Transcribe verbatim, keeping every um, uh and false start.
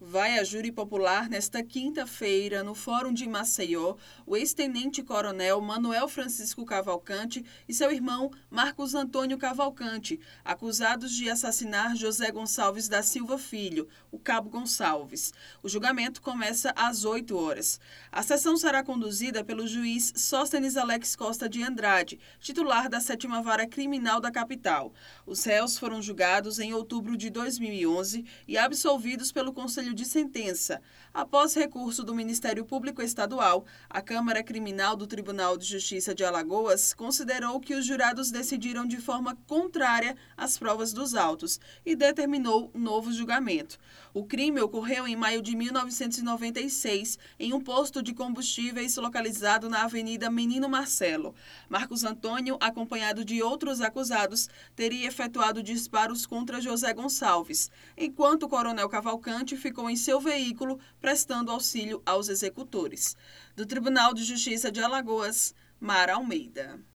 Vai a júri popular nesta quinta-feira, no Fórum de Maceió, o ex-tenente-coronel Manuel Francisco Cavalcante e seu irmão Marcos Antônio Cavalcante, acusados de assassinar José Gonçalves da Silva Filho, o Cabo Gonçalves. O julgamento começa às oito horas. A sessão será conduzida pelo juiz Sóstenes Alex Costa de Andrade, titular da sétima Vara Criminal da capital. Os réus foram julgados em outubro de dois mil e onze e absolvidos pelo Conselho de Sentença. Após recurso do Ministério Público Estadual, a Câmara Criminal do Tribunal de Justiça de Alagoas considerou que os jurados decidiram de forma contrária às provas dos autos e determinou novo julgamento. O crime ocorreu em maio de mil novecentos e noventa e seis, em um posto de combustíveis localizado na Avenida Menino Marcelo. Marcos Antônio, acompanhado de outros acusados, teria efetuado disparos contra José Gonçalves, enquanto o coronel Cavalcante ficou em seu veículo prestando auxílio aos executores. Do Tribunal de Justiça de Alagoas, Mara Almeida.